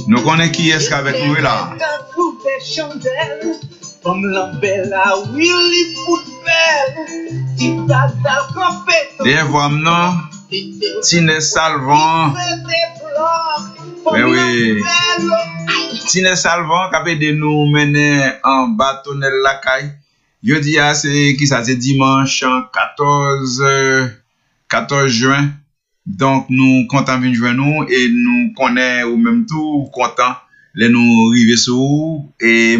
Nous connaissons qui est-ce qu'avec nous là? Des voix non? Tine Salvan. Mais oui. Tine Salvan qui a de nous mener en bâtonnel la caille. Je dis c'est qui ça, c'est dimanche 14 juin. Donc nous comptons venir joindre nous et nous connaissons ou même tout content les nous arriver sur et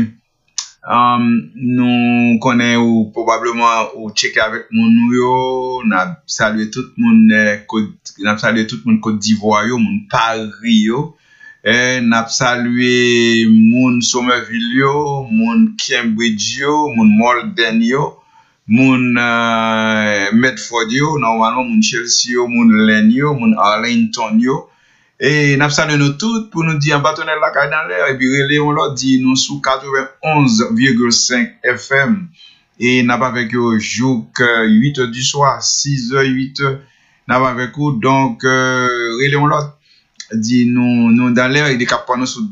nous connaissons probablement ou checker avec mon yo, n'a salué tout le monde Côte d'Ivoire yo, mon Paris yo, et n'a salué mon Somerville yo, mon Cambridge yo, mon Malden yo, mon Medford yo, normalement mon Chelsea yo, mon Lens yo, mon Arlington yo. Et nous saluons nous toutes pour nous dire en bâtonnel la caille dans l'air et puis relais on leur dit nous sous 91,5 FM et n'a pas avec eux jour 8h du soir 6h 8h n'a pas avec eux donc relais on leur dit nous dans l'air et des cap nous sur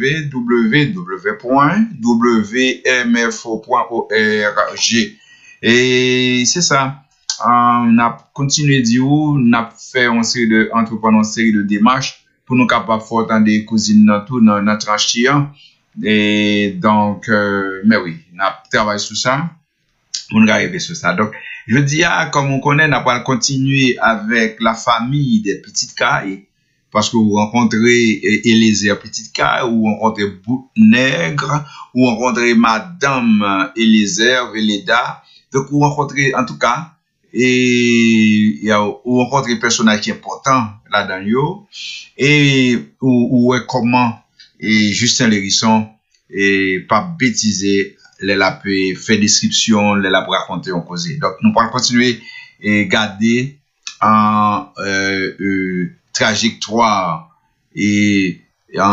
www.wmfo.org et c'est ça. On a continué de dire, on a fait une série de entrepreneurs, une série de démarches pour nous capables de faire des cousines dans tout dans notre tranche. Et donc, mais oui, on a travaillé sur ça, on a arrivé sur ça. Donc, je dis, comme on connaît, on va continuer avec la famille des petites cailles, parce que vous rencontrez Eliezer Petite Caille, ou vous rencontrez Bout Nègre, ou vous rencontrez Madame Eliezer Veleda. Donc, vous rencontrez, en tout cas, et ou rencontre des personnages importants là-dedans et ou comment et Justin Lérisson et pas bêtiser les la peut faire description les la raconter en cause. Donc nous allons continuer et garder en trajectoire et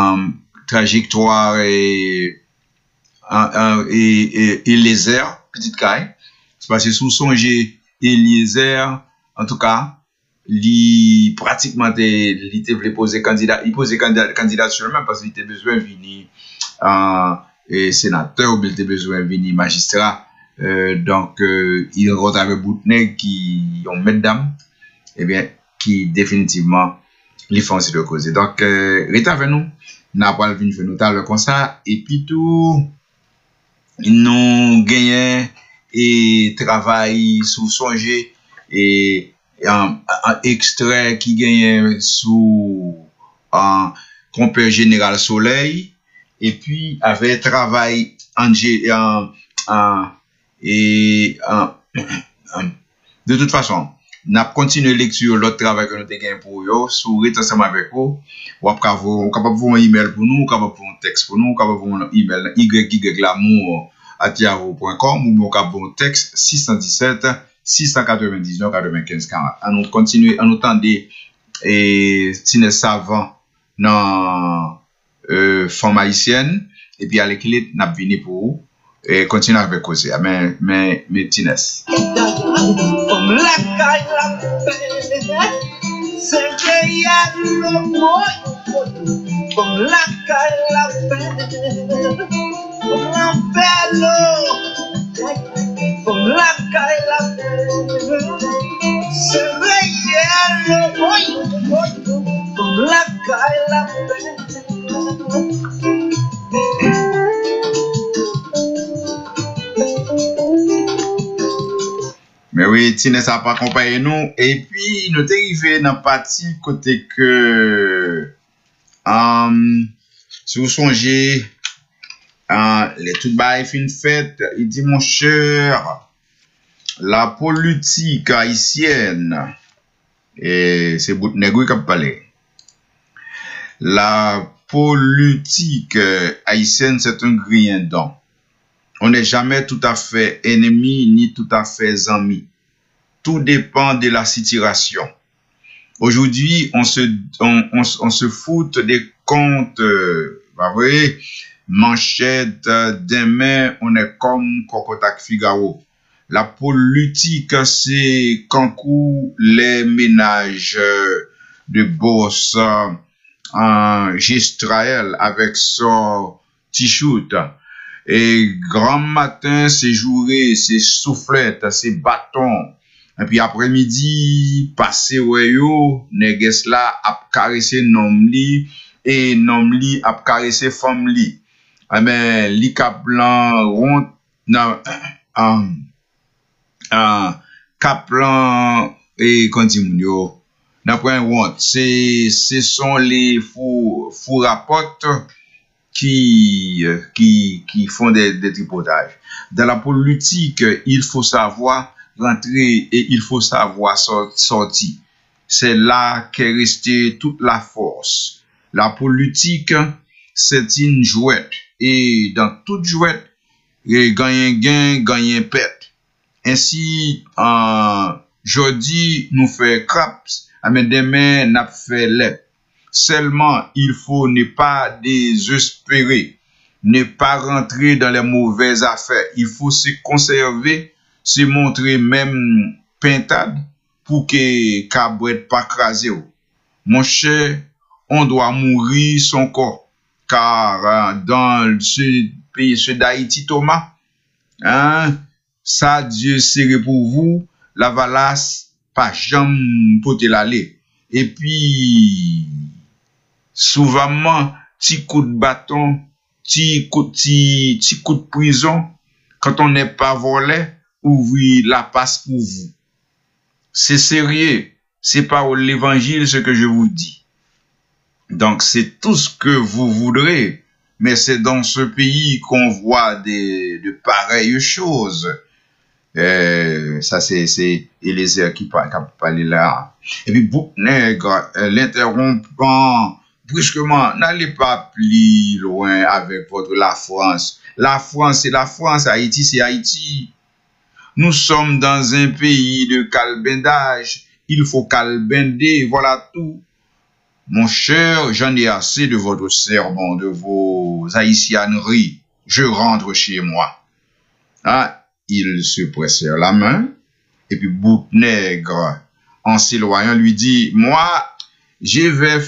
Eliezer Petite Caille. C'est parce que sous songer Eliezer, en tout cas, il pratiquement il voulait poser candidat, il posait candidat seulement parce qu'il était besoin de venir sénateur ou il était besoin de venir magistrat. Donc il rencontre avec Boutneg qui ont mesdames, et bien qui définitivement les font de cause. Donc restez avec nous, n'a pas venir nous parler comme ça et puis tout nous gagnons et travail sous songer et un extrait qui gagne sous un compère général Soleil et puis avec travail de toute façon n'a continué lecture l'autre travail que nous avons gagné pour vous sur ensemble avec vous ou capable vous un email pour nous capable pour un texte pour nous capable pour un email ylamour@yahoo.com ou mon cap bon texte 617 699 95 40. À nous continuer à nous tendre et Tine Savant dans forme haïtienne et puis à l'équilibre n'a venir pour vous et continuer avec causer mais Tines comme la caille la c'est comme la caille la comme la caille la c'est comme la caille la mais oui, Tine ça pas accompagner nous et puis nous arrivé dans partie côté que si vous songez les tout bail fin fête, il dit mon cher la politique haïtienne et c'est Boutnegui qui a parlé. La politique haïtienne c'est un griendon. On n'est jamais tout à fait ennemi ni tout à fait ami. Tout dépend de la situation. Aujourd'hui, on se fout des comptes, vrai, manchette, demain, on est comme Cocotac Figaro. La politique, c'est quand les ménages de boss Gestraël avec son t-shirt. Et grand matin, c'est jouré, c'est soufflette, c'est bâton. Et puis après-midi, passé ouais yo, neges la ap caressé nom li, et nom li ap caressé femme li. Ah ben, li kap blanc rond, nan, Kaplan et Continue. D'après un ce sont les faux rapports qui font des tripotages. Dans la politique, il faut savoir rentrer et il faut savoir sortir. C'est là qu'est restée toute la force. La politique, c'est une jouette. Et dans toute jouette, gagne gain, gagne pète. Ainsi, jeudi, nous fait craps, mais demain, nous fait lait. Seulement, il faut ne pas désespérer, ne pas rentrer dans les mauvaises affaires. Il faut se conserver, se montrer même pintade pour que cabouette pas crasé. Mon cher, on doit mourir son corps, car dans ce pays, ce d'Haïti, Thomas, ça, Dieu serait pour vous, la valasse, pas jamais pour te l'aller. Et puis, souvent, petit coup de bâton, petit coup de prison, quand on n'est pas volé, ouvrez la passe pour vous. C'est sérieux, c'est pas l'évangile ce que je vous dis. Donc, c'est tout ce que vous voudrez, mais c'est dans ce pays qu'on voit de pareilles choses. Ça c'est Eliezer qui parle là. Et puis Bouc Nègre l'interrompant brusquement, n'allez pas plus loin avec votre la France. La France c'est la France, Haïti c'est Haïti. Nous sommes dans un pays de calbendage, il faut calbender, voilà tout. Mon cher, j'en ai assez de votre sermon, de vos haïtianeries. Je rentre chez moi. Ils se pressèrent la main, et puis Bouc Nègre, en s'éloignant, lui dit, moi, je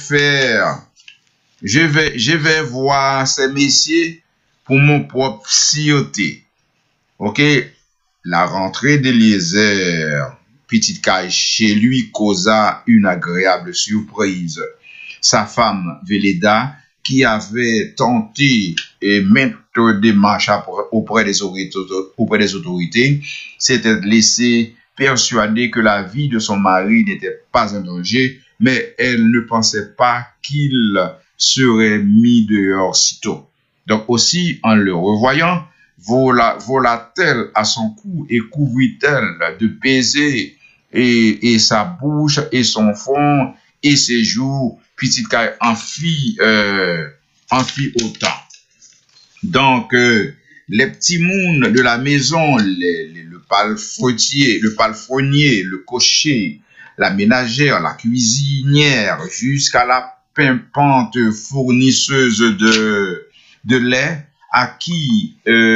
vais voir ces messieurs pour mon propre sciauté. Ok? La rentrée d'Eliezer, petite caille chez lui, causa une agréable surprise. Sa femme, Véleda, qui avait tenté et maintes démarches auprès des autorités, s'était laissé persuader que la vie de son mari n'était pas en danger, mais elle ne pensait pas qu'il serait mis dehors sitôt. Donc aussi, en le revoyant, vola-t-elle à son cou et couvrit-elle de baisers et sa bouche et son front et ses joues. Petite caille en fit autant. Donc, les petits mouns de la maison, le palefrenier, le cocher, la ménagère, la cuisinière, jusqu'à la pimpante fournisseuse de lait, à qui,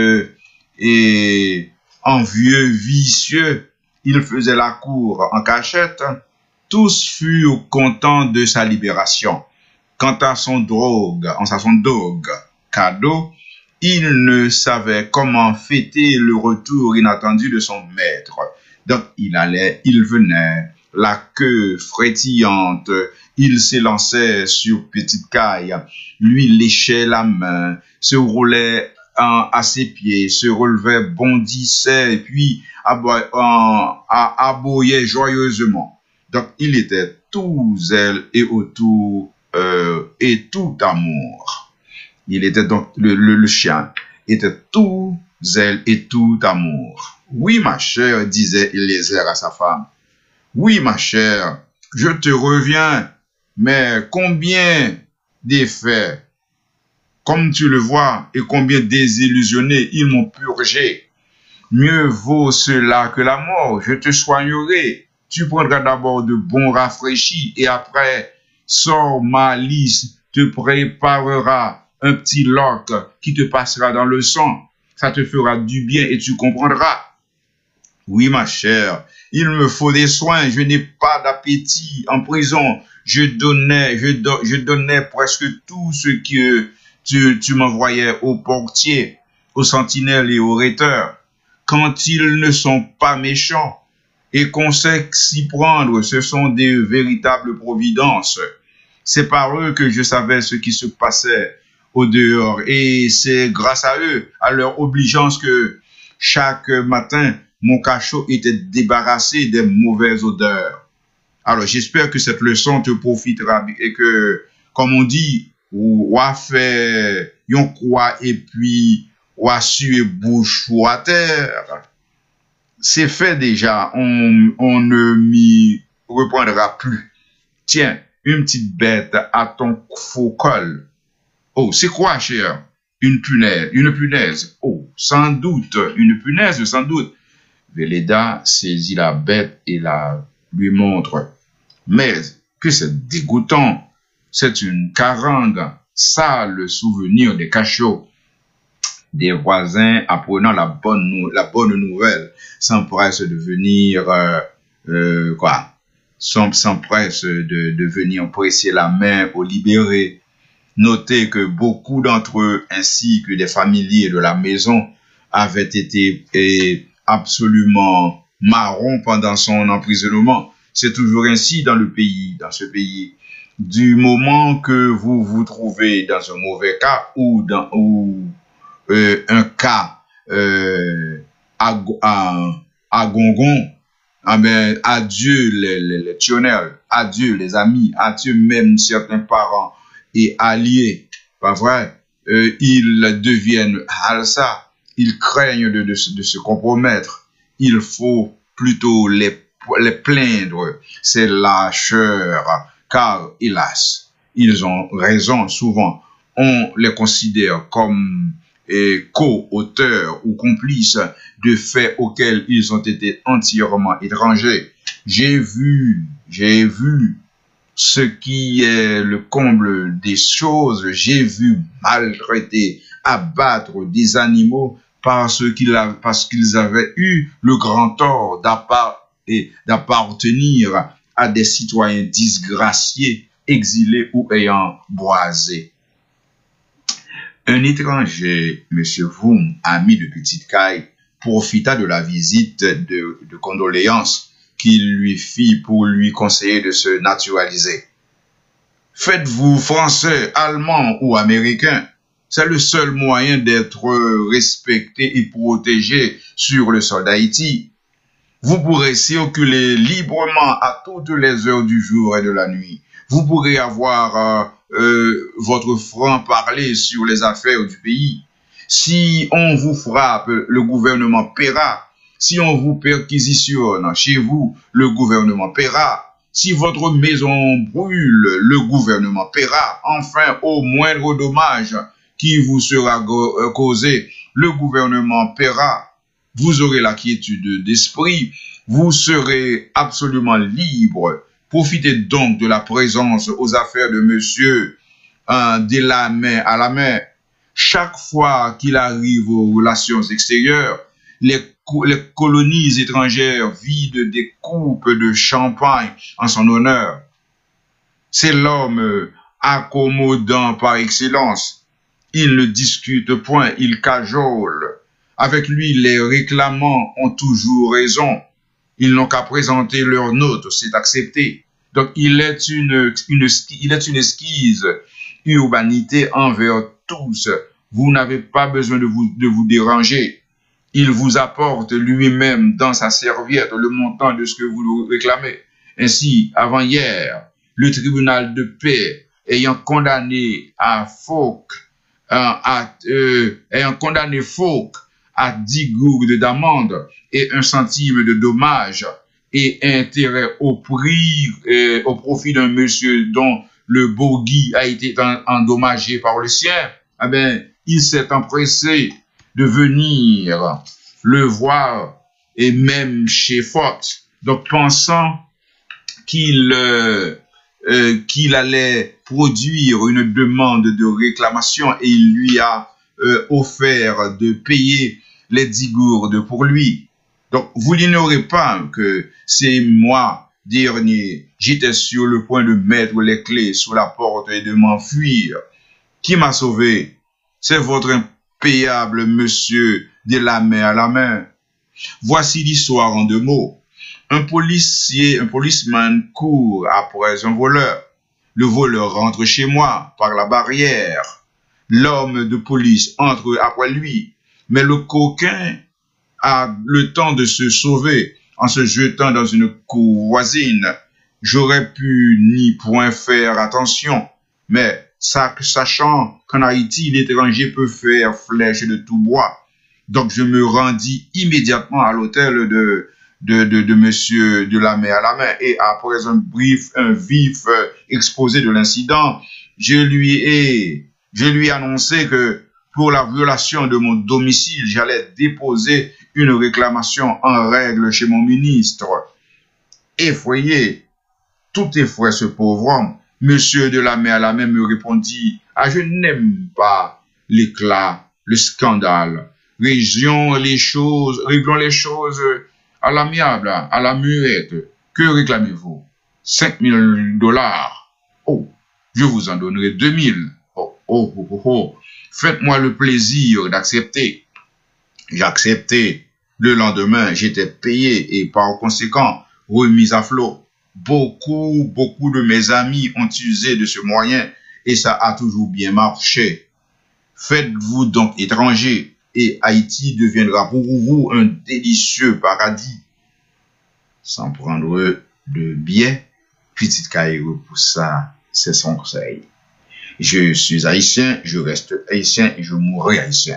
envieux, vicieux, il faisait la cour en cachette, tous furent contents de sa libération. Quant à son dogue, cadeau, il ne savait comment fêter le retour inattendu de son maître. Donc, il venait, la queue frétillante, il s'élançait sur Petite Caille, lui léchait la main, se roulait à ses pieds, se relevait, bondissait, et puis aboyait joyeusement. Donc, il était tout zèle et autour et tout amour. Il était donc, le chien était tout zèle et tout amour. Oui, ma chère, disait Eliezer à sa femme. Oui, ma chère, je te reviens, mais combien d'effets, comme tu le vois, et combien désillusionnés ils m'ont purgé. Mieux vaut cela que la mort, je te soignerai. Tu prendras d'abord de bons rafraîchis et après, sors ma lisse, te préparera un petit loc qui te passera dans le sang. Ça te fera du bien et tu comprendras. Oui, ma chère, il me faut des soins, je n'ai pas d'appétit en prison, je donnais presque tout ce que tu m'envoyais aux portiers, aux sentinelles et aux rhéteurs. Quand ils ne sont pas méchants et qu'on sait s'y prendre, ce sont des véritables providences. C'est par eux que je savais ce qui se passait au dehors. Et c'est grâce à eux, à leur obligeance, que chaque matin, mon cachot était débarrassé des mauvaises odeurs. Alors, j'espère que cette leçon te profitera et que, comme on dit, ou a fait yon quoi et puis ou a su et bouche ou à terre. C'est fait déjà, on ne m'y reprendra plus. Tiens, une petite bête à ton faux col. Oh, c'est quoi, cher? Une punaise. Oh, sans doute, une punaise, sans doute. Véleda saisit la bête et la lui montre. Mais que c'est dégoûtant. C'est une carangue. Ça, le souvenir des cachots. Des voisins apprenant la bonne nouvelle s'empressent de venir, s'empressent de venir presser la main aux libérés. Notez que beaucoup d'entre eux, ainsi que des familiers de la maison, avaient été absolument marrons pendant son emprisonnement. C'est toujours ainsi dans ce pays. Du moment que vous vous trouvez dans un mauvais cas ou un cas à gongon, ah ben, adieu les tionnels, adieu les amis, adieu même certains parents et alliés, pas vrai? Ils deviennent halsa, ils craignent de se compromettre. Il faut plutôt les plaindre, ces lâcheurs, car hélas, ils ont raison souvent. On les considère comme co-auteurs ou complices de faits auxquels ils ont été entièrement étrangers. J'ai vu ce qui est le comble des choses. J'ai vu maltraiter, abattre des animaux parce qu'ils avaient eu le grand tort d'appartenir à des citoyens disgraciés, exilés ou ayant boisé. Un étranger, M. Voum, ami de Petite Caille, profita de la visite de condoléances qu'il lui fit pour lui conseiller de se naturaliser. Faites-vous français, allemand ou américain, c'est le seul moyen d'être respecté et protégé sur le sol d'Haïti. Vous pourrez circuler librement à toutes les heures du jour et de la nuit. Vous pourrez avoir votre franc-parler sur les affaires du pays. Si on vous frappe, le gouvernement paiera. Si on vous perquisitionne chez vous, le gouvernement paiera. Si votre maison brûle, le gouvernement paiera. Enfin, au moindre dommage qui vous sera causé, le gouvernement paiera. Vous aurez la quiétude d'esprit. Vous serez absolument libre. Profitez donc de la présence aux affaires de monsieur de la main à la main. Chaque fois qu'il arrive aux relations extérieures, les colonies étrangères vident des coupes de champagne en son honneur. C'est l'homme accommodant par excellence. Il ne discute point, il cajole. Avec lui, les réclamants ont toujours raison. Ils n'ont qu'à présenter leur note, c'est accepté. Donc, il est une esquisse, urbanité envers tous. Vous n'avez pas besoin de vous déranger. Il vous apporte lui-même dans sa serviette le montant de ce que vous réclamez. Ainsi, avant-hier, le tribunal de paix ayant condamné Fouque à 10 gourdes d'amende et 1 centime de dommage et intérêt au profit d'un monsieur dont le bogie a été endommagé par le sien, eh ben, il s'est empressé de venir le voir et même chez Fox. Donc, pensant qu'il allait produire une demande de réclamation et il lui a offert de payer les 10 gourdes pour lui. Donc, vous n'ignorez pas que c'est moi dernier, j'étais sur le point de mettre les clés sous la porte et de m'enfuir. Qui m'a sauvé? C'est votre impayable monsieur de la main à la main. Voici l'histoire en 2 mots. Un policeman court après un voleur. Le voleur rentre chez moi par la barrière. L'homme de police entre après lui. Mais le coquin a le temps de se sauver en se jetant dans une cour voisine. J'aurais pu n'y point faire attention, mais sachant qu'en Haïti, l'étranger peut faire flèche de tout bois. Donc, je me rendis immédiatement à l'hôtel de monsieur de la main à la main. Et après un vif exposé de l'incident, je lui ai annoncé que pour la violation de mon domicile, j'allais déposer une réclamation en règle chez mon ministre. Effrayé, tout effrayé ce pauvre homme, monsieur de la main à la main me répondit, « Ah, je n'aime pas l'éclat, le scandale. Réglons les choses à l'amiable, à la muette. Que réclamez-vous? 5 000 $. Oh, je vous en donnerai 2 000. Oh. Faites-moi le plaisir d'accepter. » J'acceptais. Le lendemain, j'étais payé et par conséquent remis à flot. Beaucoup de mes amis ont usé de ce moyen et ça a toujours bien marché. Faites-vous donc étranger et Haïti deviendra pour vous un délicieux paradis. Sans prendre de biais, Petite Caillou pour ça, c'est son conseil. Je suis haïtien, je reste haïtien et je mourrai haïtien.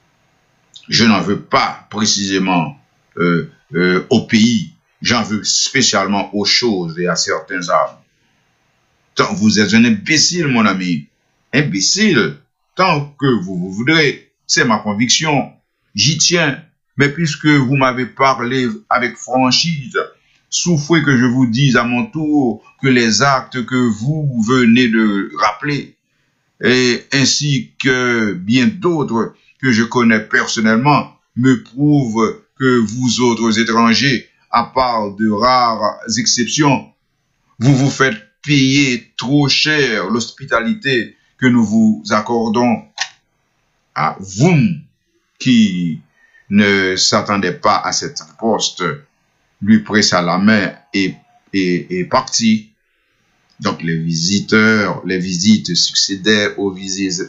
Je n'en veux pas précisément au pays, j'en veux spécialement aux choses et à certains hommes. Tant vous êtes un imbécile, mon ami, imbécile, tant que vous voudrez, c'est ma conviction, j'y tiens, mais puisque vous m'avez parlé avec franchise, souffrez que je vous dise à mon tour que les actes que vous venez de rappeler, et ainsi que bien d'autres que je connais personnellement, me prouvent que vous autres étrangers, à part de rares exceptions, vous vous faites payer trop cher l'hospitalité que nous vous accordons à vous qui ne s'attendez pas à cette poste, lui pressa la main et partit. Donc les visites succédaient aux visites,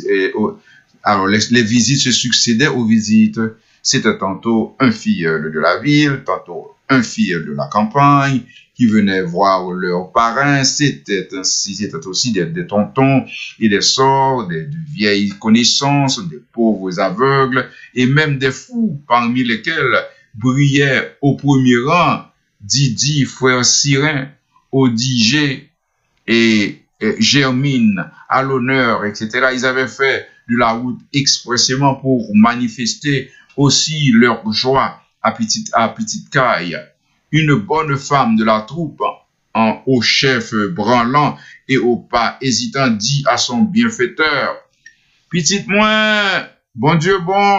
les visites se succédaient aux visites. C'était tantôt un filleul de la ville, tantôt un filleul de la campagne qui venait voir leurs parrains. C'était aussi des tontons et des sorts, des vieilles connaissances, des pauvres aveugles et même des fous, parmi lesquels brillait au premier rang Didi, frère Sirin, Odigé et Germine, à l'honneur, etc. Ils avaient fait de la route expressément pour manifester aussi leur joie à Petite Caille. Une bonne femme de la troupe, au chef branlant et au pas hésitant, dit à son bienfaiteur, « Petite moi, bon Dieu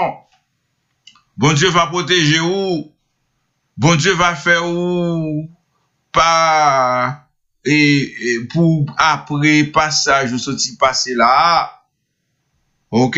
va protéger ou, bon Dieu va faire ou, pas, et pour après passage, ou sorti passer là, ok,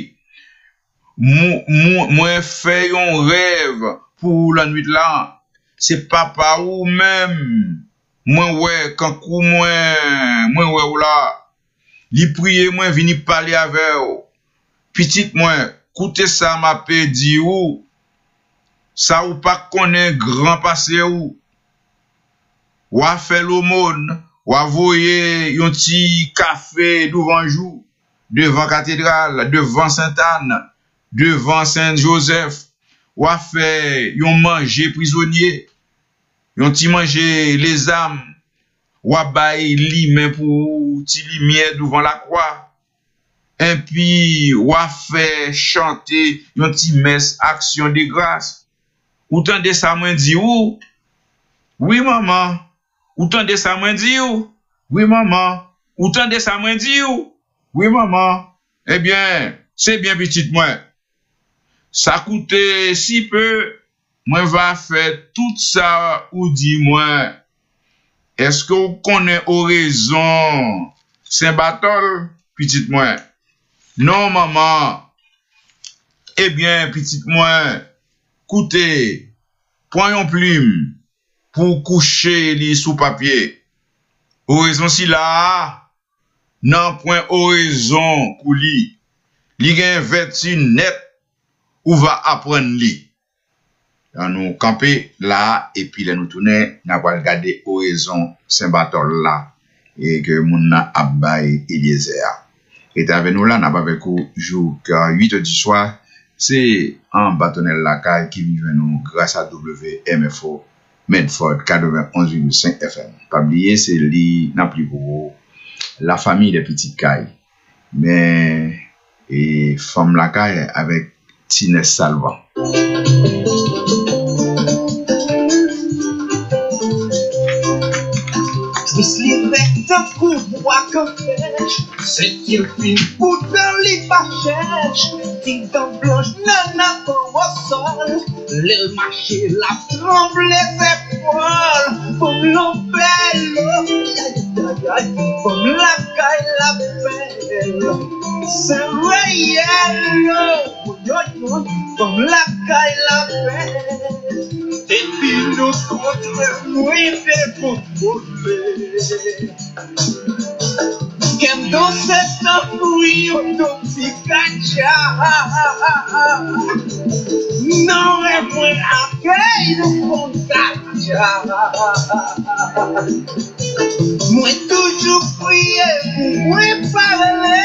moi fait un rêve pour la nuit là, c'est papa ou même, moi ouais, quand moi ouais ou là, li prier moi vini parler avec ou, petite moi, écoutez ça m'a dit ou, ça ou pas connaît grand passé ou a fait l'aumône, ou a voyé un petit café devant jour, devant cathédrale, devant Sainte-Anne, devant Saint-Joseph, ou a fait un manger prisonnier, un petit manger les âmes, ou a baillé li mais pour petit lumière devant la croix, et puis ou a fait chanter un petit messe action de grâce. Ou tendez ça moi dit ou? Oui maman. Ou tendez ça moi dit ou? Oui maman. Ou tendez ça moi dit ou? Oui maman. Eh bien, c'est bien petite moi. Ça coûtait si peu, moi va faire tout ça ou dit moi est-ce que vous connaissez oraison Saint-Barthol, petite moi? Non, maman. Eh bien, petite moi, écoutez, point une plume pour coucher li sous papier. Oraison si là, non point oraison pour li. Li gen vertu net ou va apprendre li. Là, nous camper là, et puis là, nous tourner, nous allons regarder oraison Saint-Barthol là, et que moun na abay Eliezer. Et avec nous là, nous avons avec vous, jour 8 du soir, c'est un bâtonnel lacaille qui vient nous grâce à WMFO Medford 91,5 FM. Pas oublier, c'est li, n'a plus pour la famille des petites cailles. Mais, et femme lacaille avec Tines Salva. Plus les bêtes en courroie qu'en pêche, c'est qu'il finit pour dans les cherche. Qui dans blanche, nana comme au sol, le marché la tremble les épaules, comme l'ombelle, comme la caille la belle, c'est réel, comme la caille la belle. Et puis nous contre nous et pour voler. Qu'aime dans cette enfouille dans ces gachas. Non, mais moi, accueille le contact. Moi, toujours prier, moi, parler.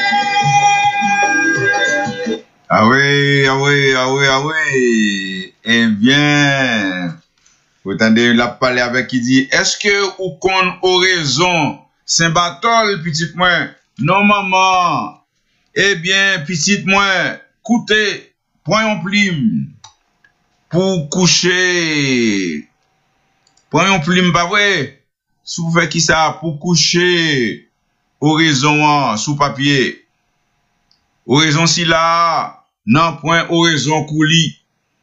Ah oui, ah oui, ah oui, ah oui. Eh bien, vous entendez la parler avec qui dit, est-ce que vous connaissez oraison Saint-Barthol, petite moi? Non, maman. Eh bien, petite moi, écoutez, point en plume pour coucher. Point en plume, pas vrai? Si vous faites qui ça, pour coucher oraison sous papier. Oraison si là, non, point oraison coulis.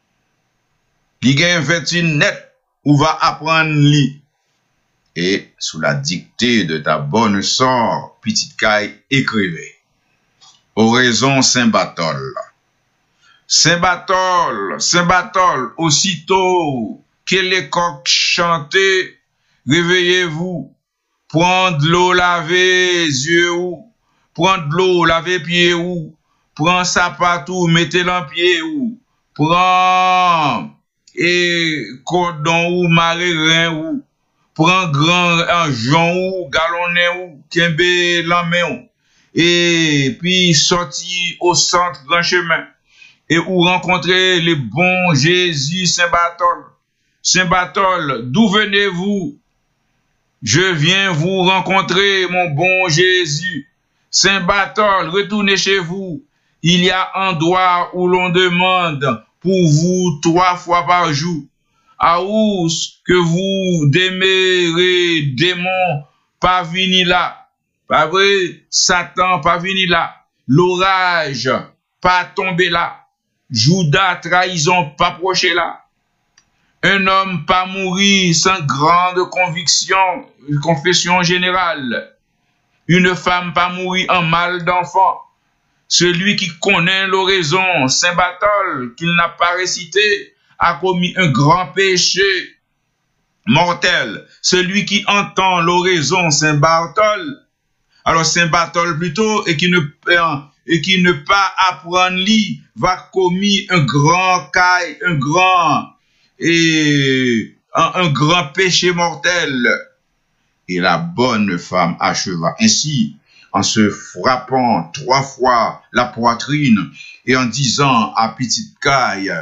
Li gen vertu net ou va apprendre li. Et sous la dictée de ta bonne sœur, petite caille, écrivez. Oraison Saint-Barthol. Saint-Barthol, Saint-Barthol, aussitôt que les coqs chantaient, réveillez-vous, prendre l'eau, laver yeux ou, prendre l'eau, laver pieds ou, prendre sapat ou, mettez l'en pied ou, prendre et cordon ou marin ou, prend grand argent ou galonné ou kembe la main et puis sorti au centre grand chemin et où rencontrer le bon Jésus Saint-Barthol. Saint-Barthol, d'où venez-vous? Je viens vous rencontrer, mon bon Jésus. Saint-Barthol, retournez chez vous. Il y a un endroit où l'on demande pour vous 3 fois par jour. À où que vous démérez démon, pas vini là. Pas vrai, Satan, pas vini là. L'orage, pas tombé là. Judas, trahison, pas proché là. Un homme pas mourir sans grande conviction, confession générale. Une femme pas mourir en mal d'enfant. Celui qui connaît l'oraison, Saint-Barthol, qu'il n'a pas récité, a commis un grand péché mortel. Celui qui entend l'oraison, Saint-Barthol, alors Saint-Barthol plutôt, et qui ne pas apprendre lui, va commis un grand caille, un grand péché mortel. Et la bonne femme acheva ainsi, en se frappant 3 fois la poitrine et en disant à petite caille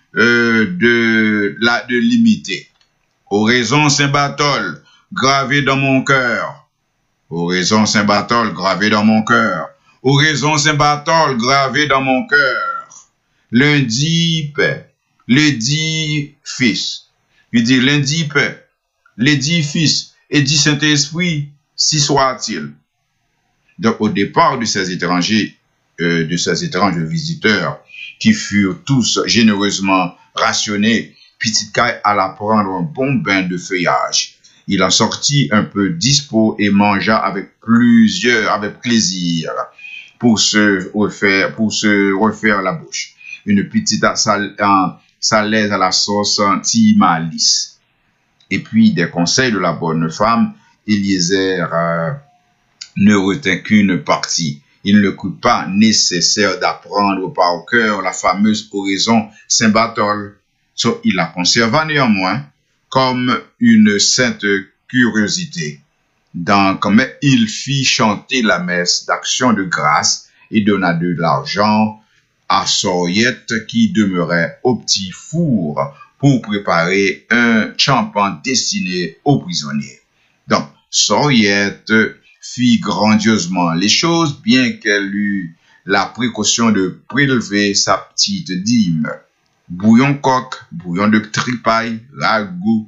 de l'imiter. Oraison Saint-Barthol, gravé dans mon cœur. Oraison Saint-Barthol, gravé dans mon cœur. Oraison Saint-Barthol, gravé dans mon cœur. Lundi, Père, lundi, Fils. Il dit lundi, Père, lundi, Fils, et dit Saint-Esprit, si soit-il. Donc, au départ de ces étranges visiteurs, qui furent tous généreusement rationnés, petite caille alla prendre un bon bain de feuillage. Il en sortit un peu dispo et mangea avec plaisir, pour se refaire la bouche. Une petite salaise à la sauce anti-malice. Et puis, des conseils de la bonne femme, Eliezer ne retint qu'une partie. Il ne crut pas nécessaire d'apprendre par cœur la fameuse oraison Saint-Barthol. Il la conserva néanmoins comme une sainte curiosité. Mais il fit chanter la messe d'action de grâce et donna de l'argent à Soriette qui demeurait au petit four pour préparer un champagne destiné aux prisonniers. Donc, Soriette fit grandiosement les choses, bien qu'elle eût la précaution de prélever sa petite dîme. Bouillon coq, bouillon de tripaille, ragoût,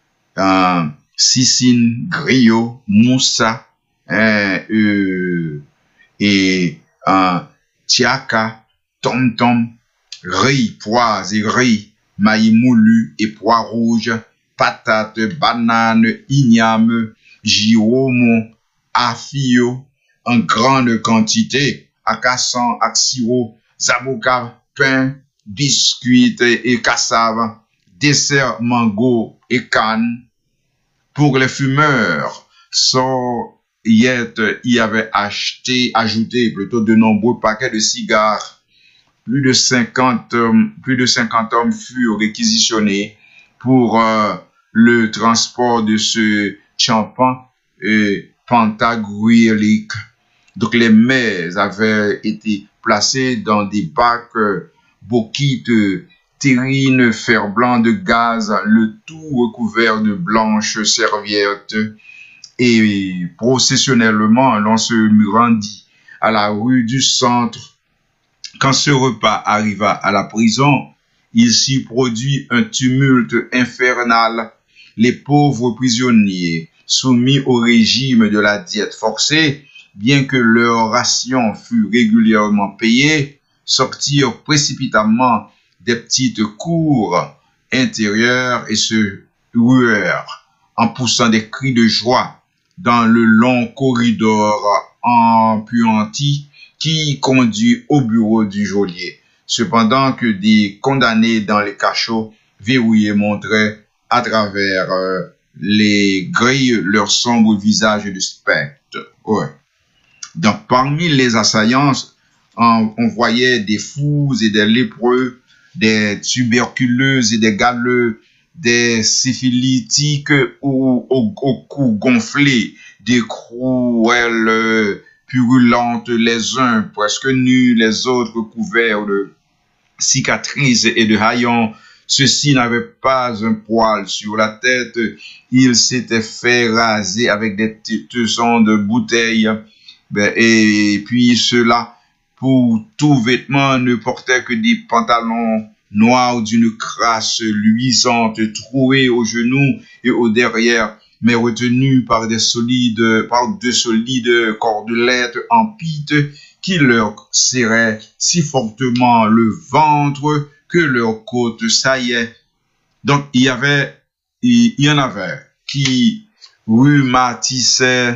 cicine, griot, moussa, tiaka, tom-tom, riz, pois et riz, maïs moulu et pois rouges, patates, bananes, igname, giromo, afio, en grande quantité, acassan, axiro, zaboka, pain, biscuits et cassave, dessert, mango et canne. Pour les fumeurs, Soriette y avait ajouté de nombreux paquets de cigares. Plus de 50 hommes furent réquisitionnés pour le transport de ce champagne pentagruélique. Donc les mets avaient été placés dans des bacs bauxite, terrine, fer blanc de gaz, le tout recouvert de blanches serviettes. Et processionnellement, l'on se rendit à la rue du Centre. Quand ce repas arriva à la prison, il s'y produit un tumulte infernal. Les pauvres prisonniers, soumis au régime de la diète forcée, bien que leur ration fût régulièrement payée, sortirent précipitamment des petites cours intérieures et se ruèrent, en poussant des cris de joie, dans le long corridor empuanti qui conduit au bureau du geôlier, cependant que des condamnés dans les cachots verrouillés montraient à travers les grilles leur sombre visage de spectre. Ouais. Donc, parmi les assaillants, on voyait des fous et des lépreux, des tuberculeux et des galeux, des syphilitiques au cou gonflé, des cruelles purulentes, les uns presque nus, les autres couverts de cicatrices et de haillons. Ceux-ci n'avaient pas un poil sur la tête, ils s'étaient fait raser avec des tesons de bouteilles, et puis ceux-là, pour tout vêtement, ne portaient que des pantalons noirs d'une crasse luisante, troués aux genoux et au derrière, mais retenus par de solides cordelettes en pite qui leur serraient si fortement le ventre que leurs côtes saillaient. Donc, il y en avait qui rhumatissant,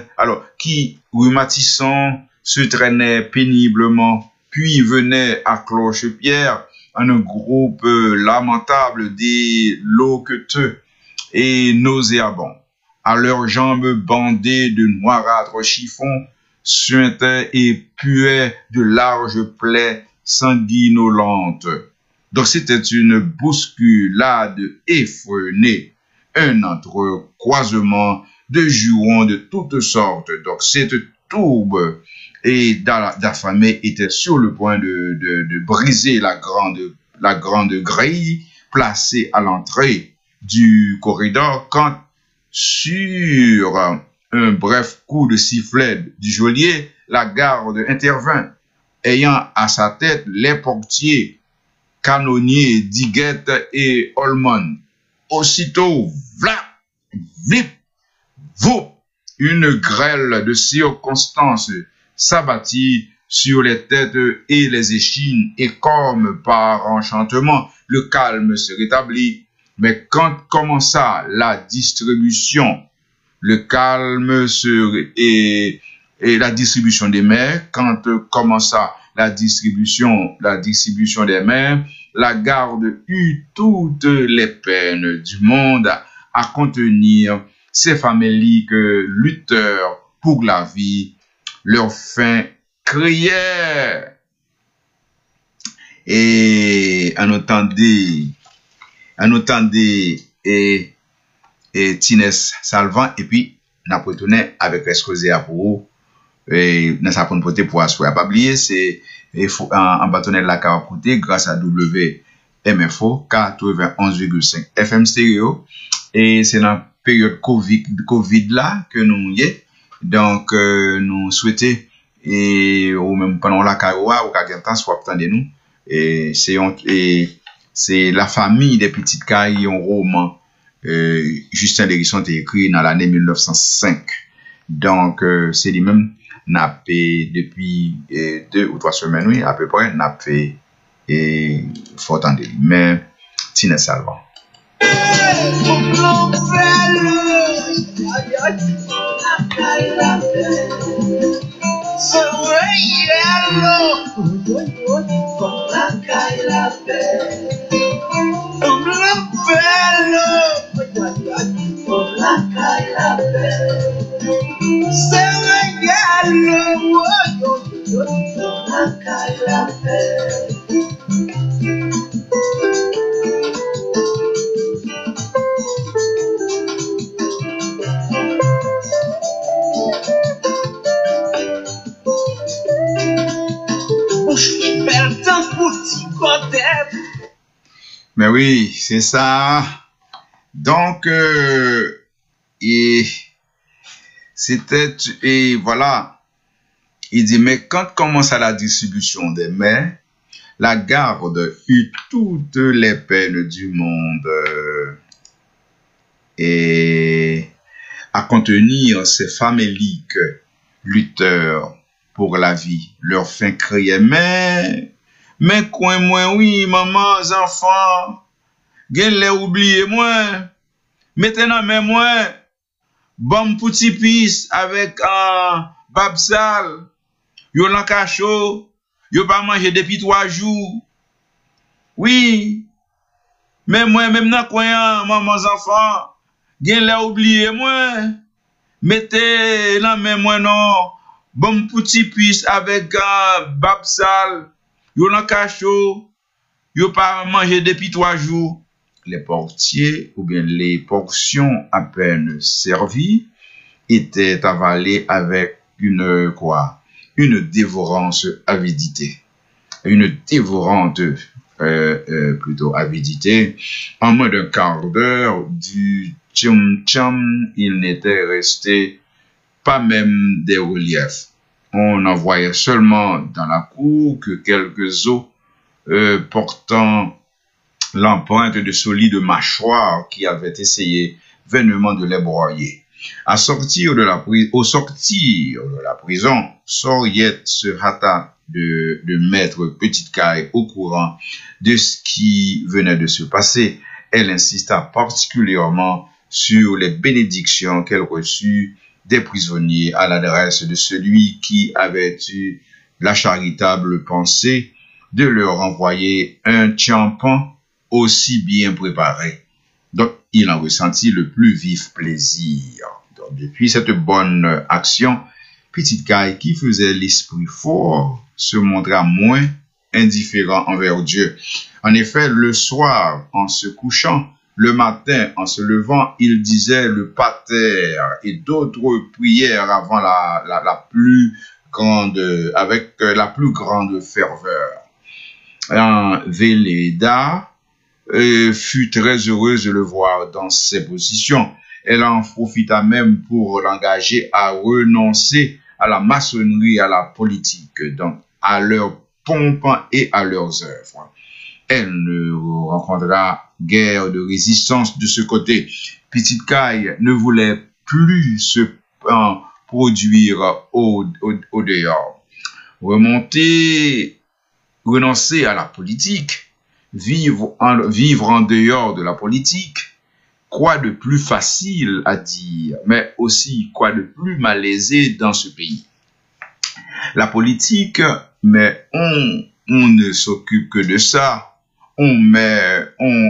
se traînaient péniblement, puis venaient à cloche-pierre en un groupe lamentable des loqueteux et nauséabonds. À leurs jambes bandées de noirâtres chiffons, suintaient et puaient de larges plaies sanguinolentes. Donc c'était une bousculade effrénée, un entrecroisement de jurons de toutes sortes. Donc cette tourbe et d'affamés était sur le point de briser la grande grille placée à l'entrée du corridor quand, sur un bref coup de sifflet du geôlier, la garde intervint, ayant à sa tête les portiers, canonniers, Diguette et Holman. Aussitôt, v'là, vip, voup, une grêle de circonstances s'abattit sur les têtes et les échines, et comme par enchantement, le calme se rétablit. Mais quand commença la distribution le calme et la distribution des mers. Quand commença la distribution des mers, la garde eut toutes les peines du monde à contenir ces faméliques lutteurs pour la vie. Leur faim criait. Et on entendait et Tines Salvant, et puis n'a retourné avec l'exposé à pour et n'a sa poté pour asseoir. Pas oublier, c'est en bâtonnet de la Caracouté grâce à WMFO 91,5 FM stéréo, et c'est dans la période Covid là que nous y est. Donc nous souhaitons, et ou même pendant la Caroua ou quelqu'un temps soit attendez nous, et c'est la famille des petites cailles, un roman Justin Lérisson a écrit dans l'année 1905. Donc c'est lui-même n'a fait depuis 2 ou 3 semaines, oui, à peu près, n'a fait et faut attendre lui. Mais Tines Salvant. Mais oui, c'est ça. Donc, et voilà. Il dit, mais quand commence la distribution des mets, la garde eut toutes les peines du monde et à contenir ces faméliques lutteurs pour la vie. Leur faim criait, mais coin moi, oui, maman, enfants, gen les oublié moi, maintenant mais moi, bon petit pis avec un babsal, yo lan cachot, yo pas manger depuis 3 jours. Oui, mais moi, même dans coin, maman, enfants, gen les oublié moi, mettez la main moi non, bon petit pis avec un babsal, yo nan cachot, yo pas manger depuis 3 jours. Les portiers ou bien les portions à peine servies étaient avalées avec une dévorante avidité. Une dévorante plutôt avidité. En moins d'un quart d'heure du tchum-tchum, il n'était resté pas même des reliefs. On en voyait seulement dans la cour que quelques os portant l'empreinte de solides mâchoires qui avaient essayé vainement de les broyer. Au sortir de la prison, Soriette se hâta de mettre Petite Caille au courant de ce qui venait de se passer. Elle insista particulièrement sur les bénédictions qu'elle reçut des prisonniers à l'adresse de celui qui avait eu la charitable pensée de leur envoyer un tchampan aussi bien préparé. Donc, il en ressentit le plus vif plaisir. Donc, depuis cette bonne action, Petite Caille, qui faisait l'esprit fort, se montra moins indifférent envers Dieu. En effet, le soir, en se couchant, le matin, en se levant, il disait le pater et d'autres prières avant la plus grande, avec la plus grande ferveur. Véleda fut très heureuse de le voir dans ces positions. Elle en profita même pour l'engager à renoncer à la maçonnerie, à la politique, donc à leurs pompes et à leurs œuvres. Elle ne rencontra guère de résistance de ce côté. Petite Caille ne voulait plus se produire au dehors. Renoncer à la politique, vivre en dehors de la politique, quoi de plus facile à dire, mais aussi quoi de plus malaisé dans ce pays? La politique, mais on ne s'occupe que de ça. On met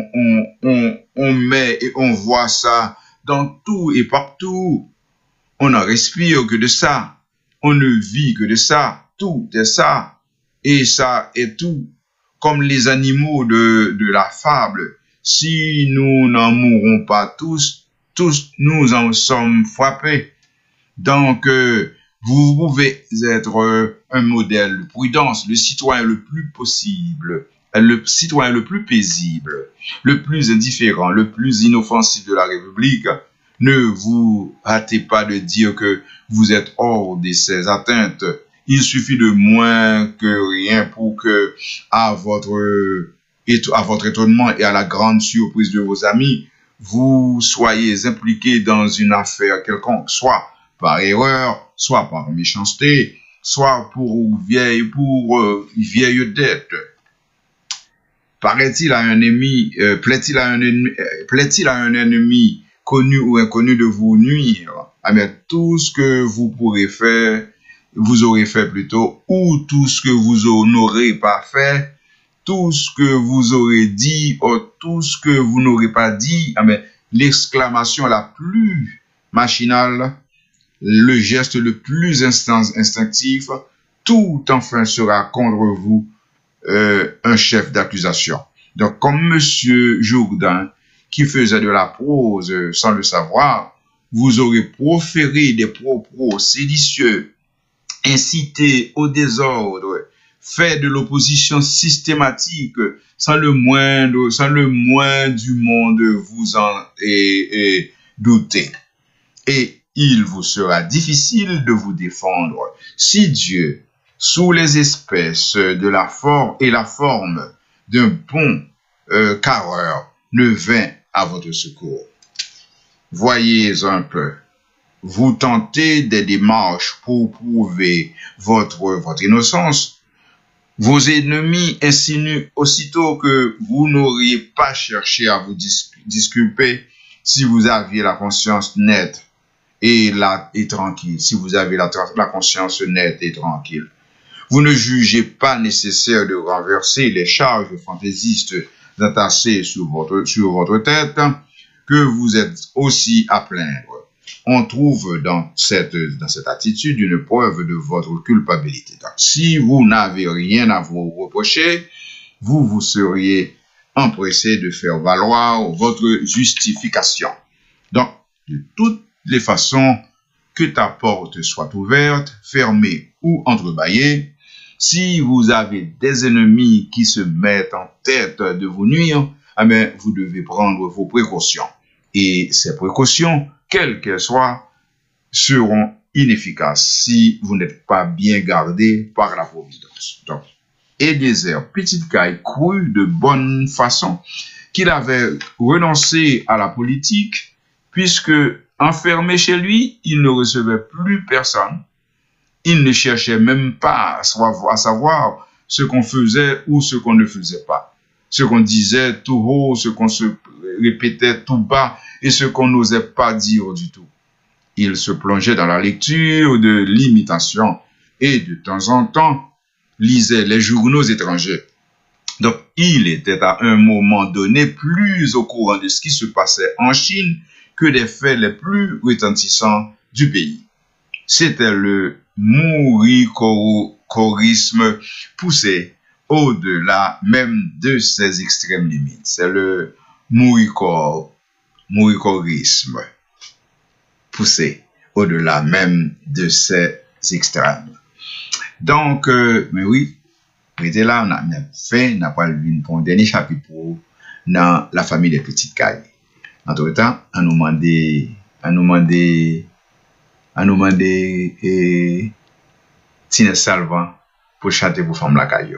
et on voit ça dans tout et partout. On n'en respire que de ça. On ne vit que de ça. Tout est ça. Et ça est tout. Comme les animaux de la fable. Si nous n'en mourrons pas tous nous en sommes frappés. Donc, vous pouvez être un modèle de prudence, le citoyen le plus possible, le citoyen le plus paisible, le plus indifférent, le plus inoffensif de la République. Ne vous hâtez pas de dire que vous êtes hors de ces atteintes. Il suffit de moins que rien pour que, à votre étonnement et à la grande surprise de vos amis, vous soyez impliqués dans une affaire quelconque, soit par erreur, soit par méchanceté, soit pour vieille dette. Plaît-il à un ennemi connu ou inconnu de vous nuire? Mais tout ce que vous pourrez faire, vous aurez fait plutôt, ou tout ce que vous n'aurez pas fait, tout ce que vous aurez dit, ou tout ce que vous n'aurez pas dit, l'exclamation la plus machinale, le geste le plus instinctif, tout enfin sera contre vous un chef d'accusation. Donc, comme Monsieur Jourdain, qui faisait de la prose sans le savoir, vous aurez proféré des propos séditieux, incité au désordre, fait de l'opposition systématique, sans le moins du monde vous en douter. Et il vous sera difficile de vous défendre si Dieu, sous les espèces de la forme et la forme d'un bon carreur, ne vint à votre secours. Voyez un peu. Vous tentez des démarches pour prouver votre innocence. Vos ennemis insinuent aussitôt que vous n'auriez pas cherché à vous disculper si vous aviez la conscience nette et tranquille. Si vous avez la conscience nette et tranquille. Vous ne jugez pas nécessaire de renverser les charges fantaisistes entassées sur votre tête, que vous êtes aussi à plaindre. On trouve dans cette attitude une preuve de votre culpabilité. Donc, si vous n'avez rien à vous reprocher, vous seriez empressé de faire valoir votre justification. Donc, de toutes les façons, que ta porte soit ouverte, fermée ou entrebâillée, si vous avez des ennemis qui se mettent en tête de vous nuire, vous devez prendre vos précautions. Et ces précautions, quelles qu'elles soient, seront inefficaces si vous n'êtes pas bien gardé par la providence. Donc, Eliezer Petite Caille crut de bonne façon qu'il avait renoncé à la politique, puisque enfermé chez lui, il ne recevait plus personne. Il ne cherchait même pas à savoir ce qu'on faisait ou ce qu'on ne faisait pas. Ce qu'on disait tout haut, ce qu'on se répétait tout bas et ce qu'on n'osait pas dire du tout. Il se plongeait dans la lecture de l'imitation et de temps en temps lisait les journaux étrangers. Donc, il était à un moment donné plus au courant de ce qui se passait en Chine que des faits les plus retentissants du pays. C'était le mouricorisme poussé au-delà même de ses extrêmes limites. C'est le mouricorisme poussé au-delà même de ses extrêmes. Donc, mais oui, était là, on a fait, on n'a pas lu pour un dernier chapitre dans la famille des petites cailles. Entre temps, on nous demandait Tine Salvan pour chanter pour femme la caillou.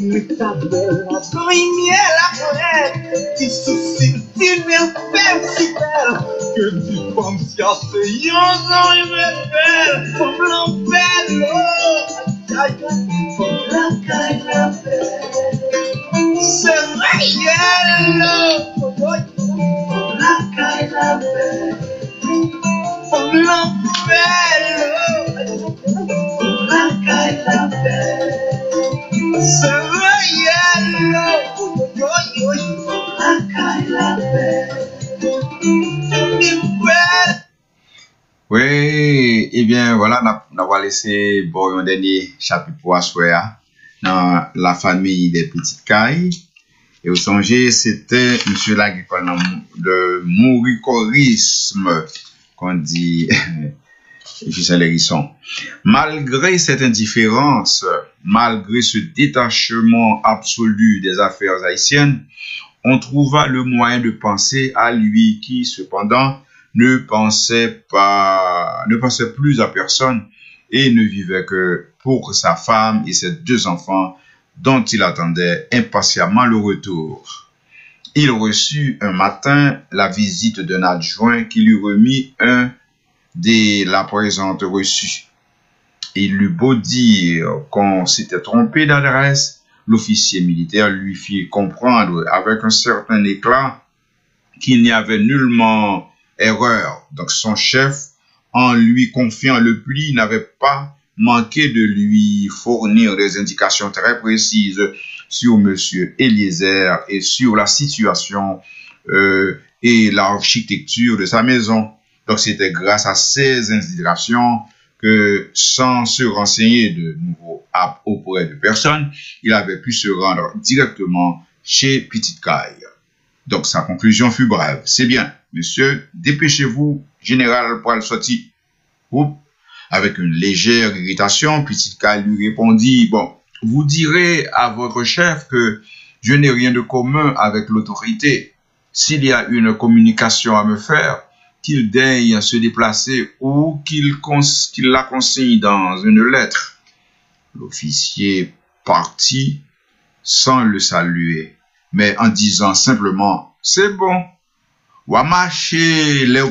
Mais ta belle, la première, la poète, qui soucie, qui n'est pas si belle, que tu penses qu'il y a ce yon, il me belle, comme l'embelle, comme la caille, la belle, c'est réel, la caille, la belle, comme l'embelle, la caille, la belle. Oui, eh bien, voilà, on va laisser bon, un dernier chapitre pour asseoir dans la famille des petites cailles. Et au songez, c'était M. Lagricole de mouricorisme, qu'on dit, Justin Lérisson. Malgré cette indifférence, malgré ce détachement absolu des affaires haïtiennes, on trouva le moyen de penser à lui qui, cependant, ne pensait plus à personne et ne vivait que pour sa femme et ses 2 enfants dont il attendait impatiemment le retour. Il reçut un matin la visite d'un adjoint qui lui remit un de la présente reçue. Il eut beau dire qu'on s'était trompé d'adresse, l'officier militaire lui fit comprendre avec un certain éclat qu'il n'y avait nullement erreur. Donc son chef, en lui confiant le pli, n'avait pas manqué de lui fournir des indications très précises sur M. Eliezer et sur la situation et l'architecture de sa maison. Donc c'était grâce à ces indications que, sans se renseigner de nouveau auprès de personne, il avait pu se rendre directement chez Petite Caille. Donc sa conclusion fut brève. C'est bien, monsieur, dépêchez-vous, général Poil sorti. Avec une légère irritation, Petite Caille lui répondit, bon, vous direz à votre chef que je n'ai rien de commun avec l'autorité. S'il y a une communication à me faire, qu'il daigne se déplacer ou qu'il la consigne dans une lettre. L'officier partit sans le saluer, mais en disant simplement, c'est bon, ou à marcher là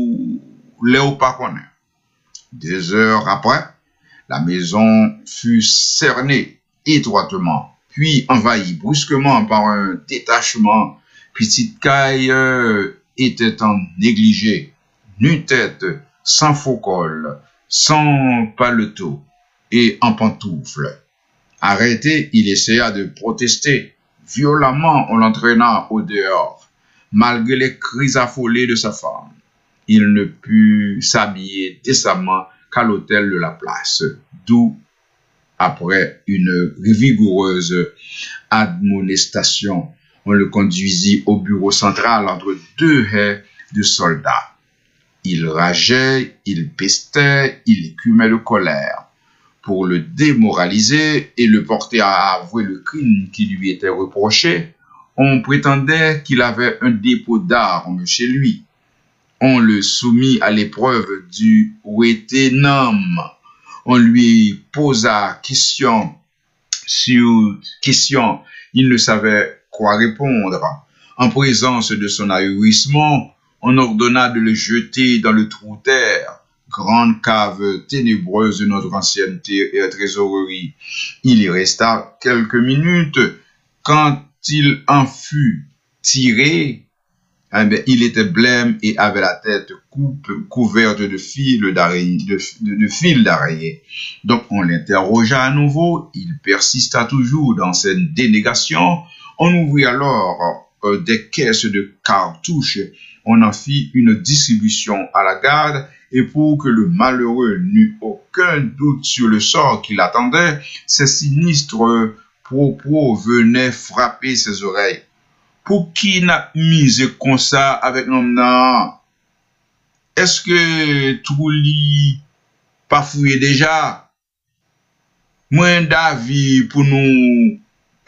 où pas connaît. 2 heures après, la maison fut cernée étroitement, puis envahie brusquement par un détachement. Petite Caille était en négligé, nu-tête, sans faux col, sans paletot et en pantoufles. Arrêté, il essaya de protester. Violemment, on l'entraîna au dehors, malgré les cris affolés de sa femme. Il ne put s'habiller décemment qu'à l'hôtel de la place, d'où, après une vigoureuse admonestation, on le conduisit au bureau central entre 2 haies de soldats. Il rageait, il pestait, il écumait de colère. Pour le démoraliser et le porter à avouer le crime qui lui était reproché, on prétendait qu'il avait un dépôt d'armes chez lui. On le soumit à l'épreuve du Wéténam. On lui posa question sur question. Il ne savait quoi répondre. En présence de son ahurissement, on ordonna de le jeter dans le trou-terre, grande cave ténébreuse de notre ancienne trésorerie. Il y resta quelques minutes. Quand il en fut tiré, il était blême et avait la tête couverte de fils d'araignée. Donc on l'interrogea à nouveau. Il persista toujours dans cette dénégation. On ouvrit alors des caisses de cartouches. On en fit une distribution à la garde, et pour que le malheureux n'eût aucun doute sur le sort qui l'attendait, ces sinistres propos venaient frapper ses oreilles. Pour qui n'a misé comme ça avec l'homme là? Est-ce que tout li pas fouillé déjà? Moi d'avis pour nous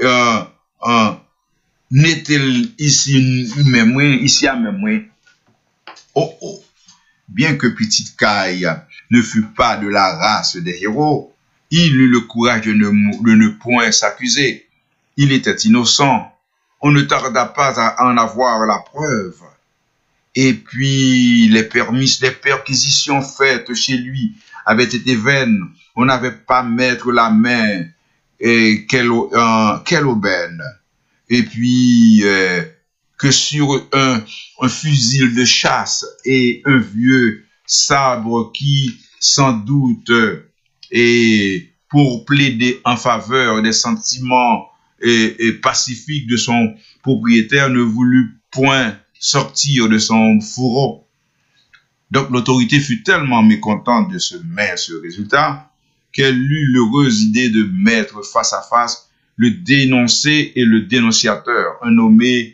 n'est-il ici même moi? Oh. Bien que Petite Caille ne fût pas de la race des héros, il eut le courage de ne point s'accuser. il était innocent. On ne tarda pas à en avoir la preuve. Et puis, les perquisitions faites chez lui avaient été vaines. On n'avait pas mettre la main. Et quelle aubaine. Et puis, que sur un fusil de chasse et un vieux sabre qui, sans doute, et pour plaider en faveur des sentiments et pacifiques de son propriétaire, ne voulut point sortir de son fourreau. Donc l'autorité fut tellement mécontente de ce mince résultat qu'elle eut l'heureuse idée de mettre face à face le dénoncé et le dénonciateur, un nommé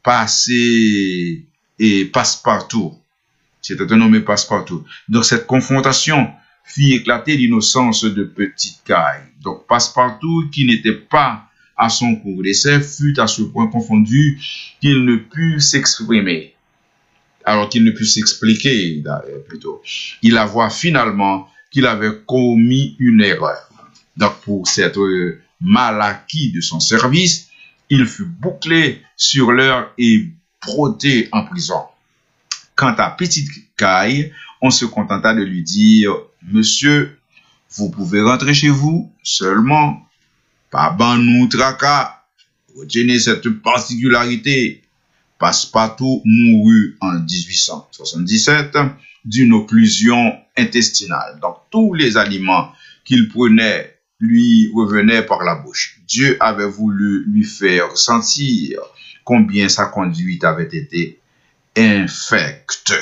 Passé et Passepartout. C'était un nommé Passepartout. Donc cette confrontation fit éclater l'innocence de Petite Caille. Donc Passepartout, qui n'était pas à son cours d'essai, fut à ce point confondu qu'il ne put s'exprimer. Alors qu'il ne put s'expliquer, plutôt. Il avoua finalement qu'il avait commis une erreur. Donc pour s'être mal acquis de son service, il fut bouclé sur l'heure et brodé en prison. Quant à Petite Caille, on se contenta de lui dire « Monsieur, vous pouvez rentrer chez vous, seulement, pas ban nous tracas, retenez cette particularité. Passepartout mourut en 1877 d'une occlusion intestinale. Donc, tous les aliments qu'il prenait lui revenaient par la bouche. Dieu avait voulu lui faire sentir combien sa conduite avait été infecte.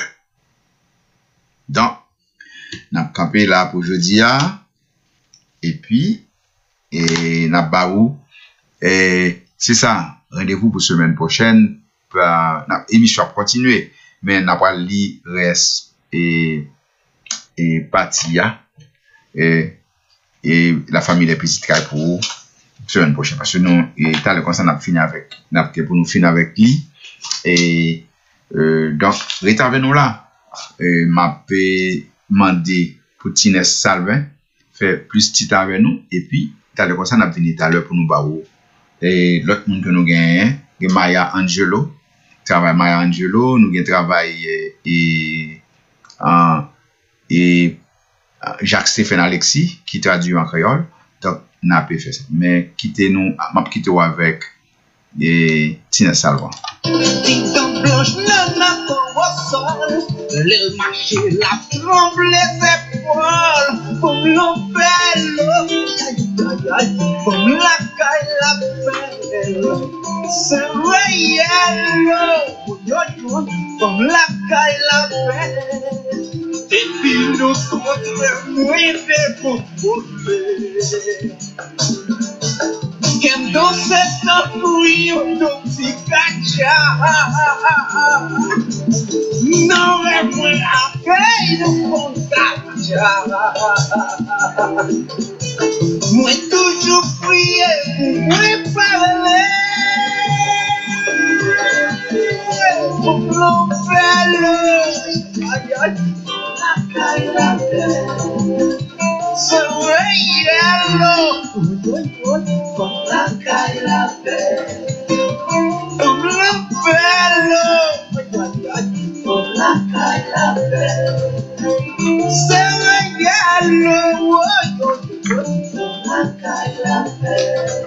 Donc, n'a campé là pour jeudi, et puis, n'a baou, et c'est ça, rendez-vous pour semaine prochaine. Émission a continué, mais n'a pas li reste et Patia et la famille des petites cailles pour semaine prochaine, parce que nous et t'as le conseil n'a fini avec pour nous finir avec lui et donc rétablir nous là m'a demandé pour Tines Salvin faire plus petit avec nous et puis t'as le conseil n'a fini tout à l'heure pour nous baou et l'autre monde que nous gagnons Maya Angelo travail Maya Angelo, nous avons travaillé et Jacques-Stéphane Alexis qui traduit en créole. Donc, n'a pas fait ça. Mais quittez-nous, m'a quitté avec Tina Salva. Le marché la tremble les épaules comme l'ombelle, comme la caille la belle. C'est réel, comme la caille la belle. Et puis nous sommes très moins décomposés. Qu'un dans cet enfouir de petit cacha. Non, mais moi, accueille de mon cacha. Moi, toujours prier pour moi parler. Pour l'enfer, aïe, aïe, la caille, la belle. C'est réel, comme la caille, la belle. Comme la belle, comme la caille, la belle. C'est réel, comme la caille, la belle.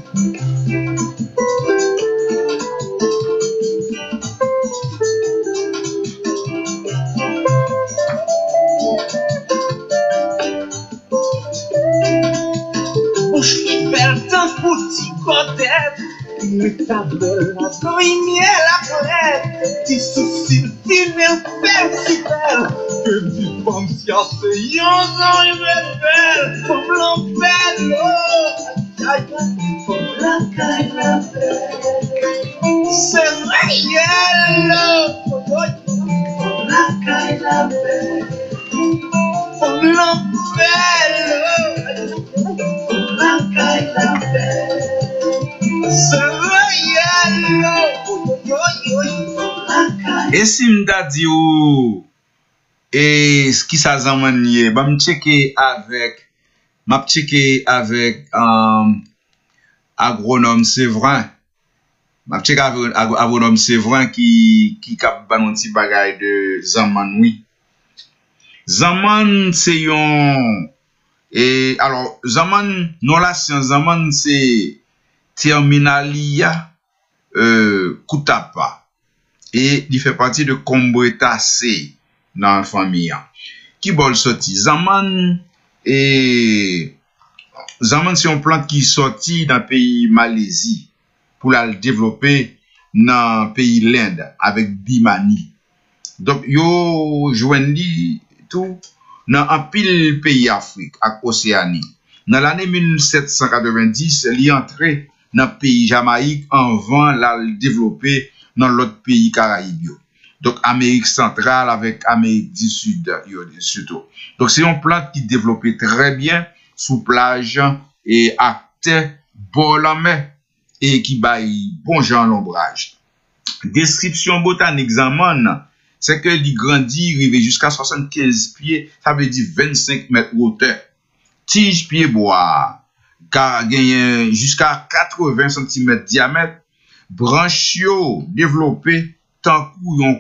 Petit côté, mais ta belle la lumière la plaide, qui soucie qui n'est pas si belle, que du bon si c'est yon belle, comme l'enfer, comme la caille la belle, c'est réel, comme la caille la belle, comme l'enfer. Et si m'da dit ou et ce qui ça zamanier, bah m'checker avec agronome Séverin. Ma check agronome Séverin qui cap ban un petit bagay de Zaman, oui. Zaman c'est yon et alors Zaman non la science Zaman c'est terminalia Koutapa et il fait partie de Kombretase dans la famille. Qui bol sorti Zaman et Zaman c'est une plante qui sorti dans le pays Malaisie pour la développer dans le pays l'Inde avec Bimani. Donc yo joigne tout dans un pile pays Afrique ak Océanie. Dans l'année 1790, il est entré dans le pays Jamaïque avant la développer dans l'autre pays Caraïbes. Donc Amérique centrale avec Amérique du Sud surtout. Donc c'est une plante qui développait très bien sous plage et à terre bord la mer et qui baille bon genre l'ombrage. Description botanique Zaman, c'est que il grandit, arrivé jusqu'à 75 pieds, ça veut dire 25 mètres de hauteur. Tige pied bois, car gagne jusqu'à 80 cm de diamètre, branche développé tant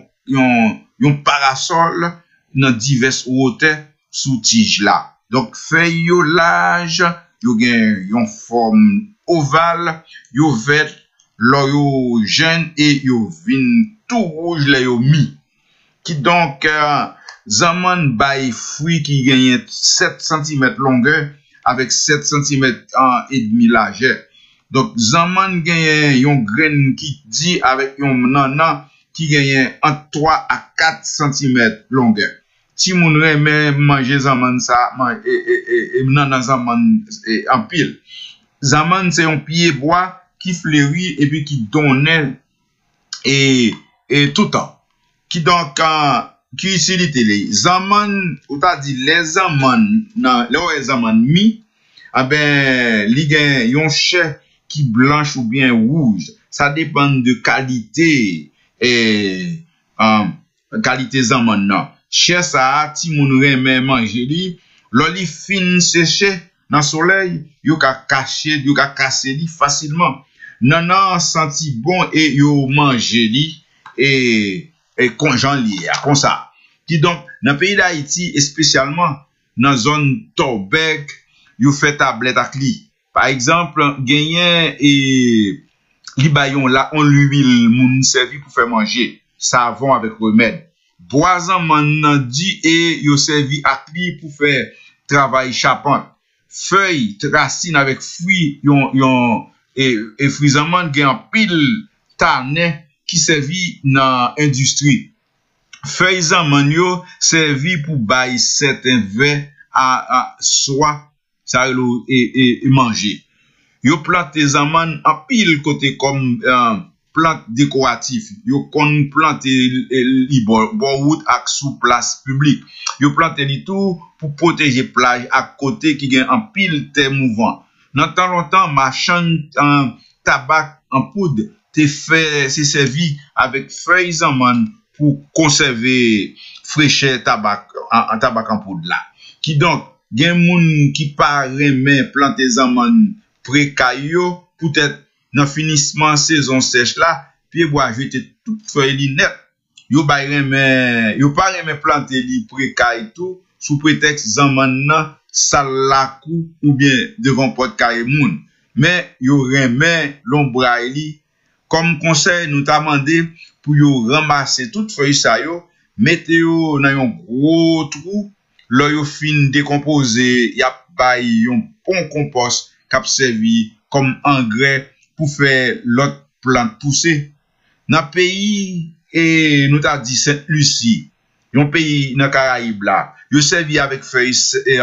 yon parasol dans diverses hauteurs sous tige là. Donc feuille yo large, yo gen yon forme ovale, yo vert, lo yo jeune et yo vin tout rouge là yo mi. Qui donc Zaman bay fruit qui gagne 7 cm longueur avec 7 cm et demi largeur. Donc Zaman gagne yon graine qui dit avec yon nanan qui gagne entre 3 à 4 cm longueur. Si moun reme manger Zaman ça et nanan Zaman en pile. Zaman c'est un pied bois qui fleurit et puis qui donne et tout le temps. Qui donc qui utilité les Zaman ou t'a dit les Zaman nan les Zaman mi ben li gen yon chè qui blanche ou bien rouge, ça dépend de qualité et qualité Zaman nan. Chè ça ti moun reme manger li, li fin séché dans soleil, yo ka cacher, yo ka casser li facilement. Nan senti bon et yo manger li et conjoint lié comme ça. Qui donc dans le pays d'Haïti et spécialement dans zone Torbec, yo fait tablette ak li. Par exemple, gagné et li bayon là on l'huile moun servi pour faire manger, savon avec remède. Boisan man dit et yo servi ak li pour faire travail charpente. Feuille, racine avec fruits et fruits Zaman gen pile tanin qui servi dans l'industrie. Feuilles Zaman yo servi pour bailler certains verres à soie ça et manger. Yo plante Zaman en pile côté comme plante décoratif. Yo kon plante li bon route ak sous place publique. Yo plante li tout pour protéger plage à côté qui gen en pile terre mouvant. Dans temps longtemps marchand tabac en poudre c'est servi avec feuilles Zaman pour conserver fraîcheur tabac en poudre là. Qui donc gen moun qui pa remen planter Zaman près kayo peut-être dans finissement saison sèche là, puis bois jeter toute feuille li net. Yo pa remen planter li près kay tout sous prétexte Zaman nan salakou ou bien devant porte kay moun. Mais yo remen l'ombrage li. Comme conseil, nous t'a demandé pour yo ramasser toute feuille ça yo, mettez yo dans un gros trou, là yo fin décomposer, y a bay un bon compost qui servi comme engrais pour faire l'autre plante pousser. Dans pays et nous t'a dit Sainte-Lucie, un pays dans Caraïbes là, yo servi avec feuille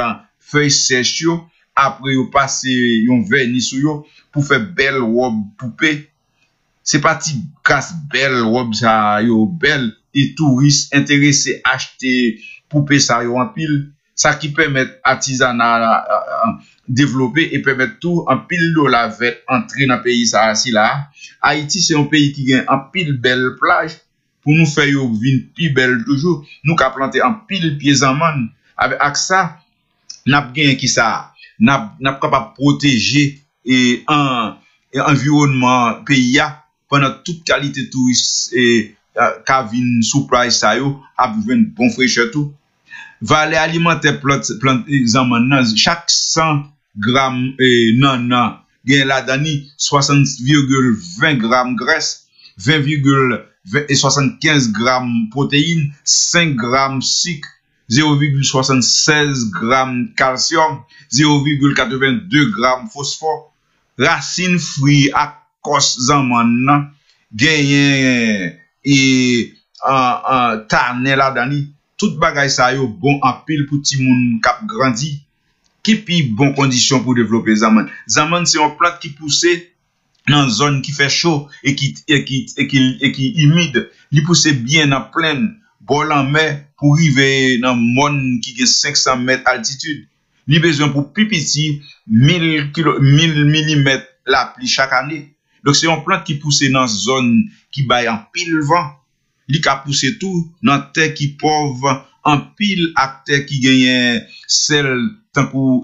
sèche yo, après yo passer un vernis sur yo pour faire belle robe poupée. C'est parti grâce belle robe ça yo belle et touristes intéressés acheter poupée ça yo en pile, ça qui permet artisanat développer et permet tout en pile de la vête entrer dans pays ça si là. Haïti c'est un pays qui gagne en pile belle plage pour nous faire yo vin plus belle toujours. Nous ka planter en pile pieds Zaman avec ça n'a gagne qui ça n'a capable protéger et environnement pays pendant toute qualité touriste et Kavin surprise ça yo a besoin de bon fraîcheur tout valeur alimentaire plante chaque 100 grammes non gain la dani 60,20 grammes graisse 20,75 grammes protéines 5 grammes sucre 0,76 grammes calcium 0,82 grammes phosphore racine fruit à cos zaman gain et tarne la dani tout bagay ça yo bon en pile pour ti moun k'ap grandi qui pi bon condition pour développer zaman c'est une plante qui pousse dans zone qui fait chaud et qui humide li pousse bien en plaine bol en mer pour arriver dans monde qui a 500 mètres altitude li besoin pour pipiti 1000 mm la pluie chaque année. Donc c'est une plante qui pousse dans zone qui baille en pile vent, li ka pousse tout dans terre qui pauvre en pile ak terre qui gagne sel tant pour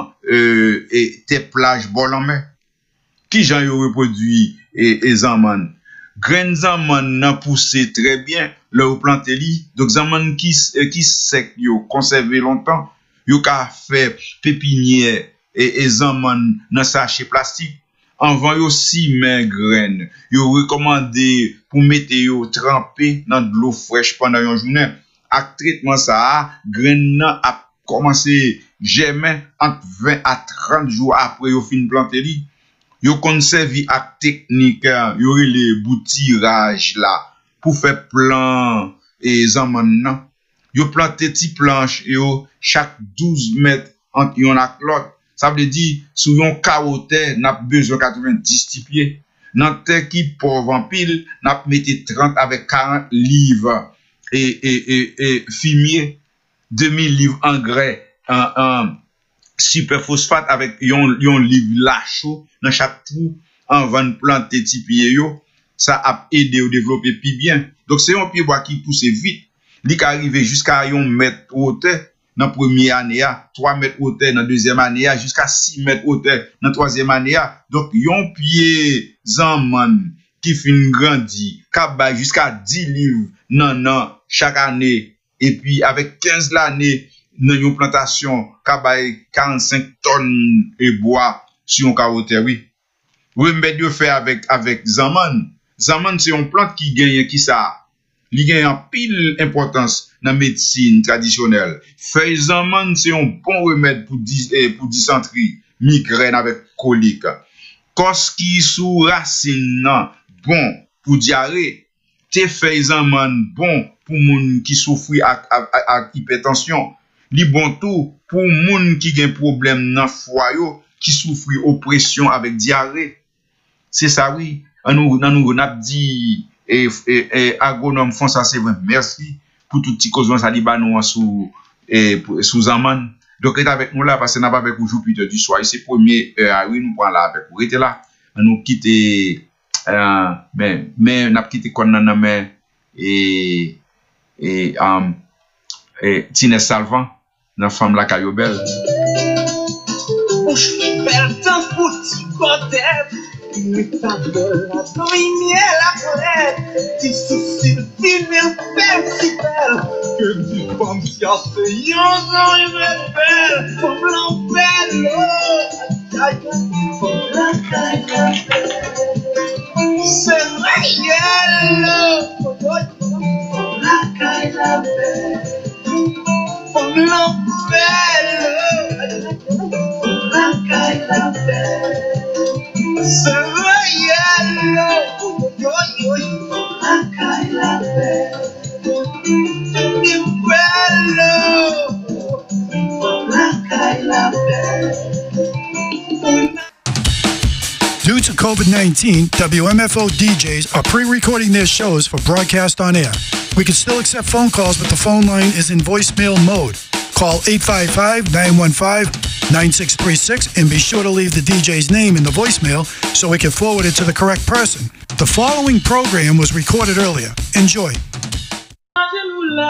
et terre plage bol en mer. Qui jan yo reproduit et zaman. Grain zaman nan pousse très bien le planter li. Donc zaman qui sec yo conserver longtemps, yo ka fait pépinière et zaman nan sachet plastique. Avant yo si men graine, yo recommandé pour mettre yo tremper dans de l'eau fraîche pendant une journée. Ak traitement ça, graine nan a commencé germer entre 20 à 30 jours après yo fin planter li. Yo conservé ak technique, yo les boutirage là pour faire plan et zaman nan. Yo planter ti planche yo chaque 12 mètres entre yon ak l'autre. Ça veut dire, sur yon carotte, n'a besoin 90 pieds. Dans terre qui pauvre en pile, n'a mette 30 avec 40 livres et fumier, 2000 livres engrais, super phosphate avec yon livre la chaud dans chaque trou, en van planter ti pieds yo. Ça a aidé au développer plus bien. Donc c'est un pied bois qui pousse vite. Li ka arrive jusqu'à yon mètre hauteur. Dans la première année, 3 mètres hauteur, dans la deuxième année, jusqu'à 6 mètres hauteur, dans la troisième année. Donc, yon pied zaman qui fin grandi, kabay jusqu'à 10 livres, non, chaque année. Et puis, avec 15 l'année, dans yon plantation, kabay 45 tonnes et bois sur yon carotte, oui. Oui, mais Dieu fait avec zaman. Zaman, c'est une plante qui gagne, qui ça? Li gagne en pile importance dans la médecine traditionnelle. Feuille zaman, c'est un bon remède pour dysenterie, migraine avec colique. Kos qui sous racine, bon pour diarrhée. Te feuille zaman, bon pour moun qui souffre avec hypertension. Li bon tout pour moun qui gen problème dans foie yo, qui souffre oppression avec diarrhée. C'est ça, oui. Nous dit et agronome font ça c'est vrai. Merci pour tout petit cause ça libanon sous zaman. Donc est avec nous là parce que n'a pas avec vous Jupiter du soir. C'est premier oui nous prend là avec vous. Restez là. Nous quitter mais n'a quitté kon nan mais et Tine Salvan dans femme la Cayobel. Bouche belle dans petit bordel. Mais ta belle la lumière la colère. Ti souci ti belle si belle. Que tu penses si assez yon belle. Comme l'enfer c'est réel. La caille la belle. Comme l'enfer la caille la belle. C'est réel. La caille la belle. La caille la belle. Due to COVID-19, WMFO DJs are pre-recording their shows for broadcast on air. We can still accept phone calls, but the phone line is in voicemail mode. Call 855-915-9636 and be sure to leave the DJ's name in the voicemail so we can forward it to the correct person. The following program was recorded earlier. Enjoy.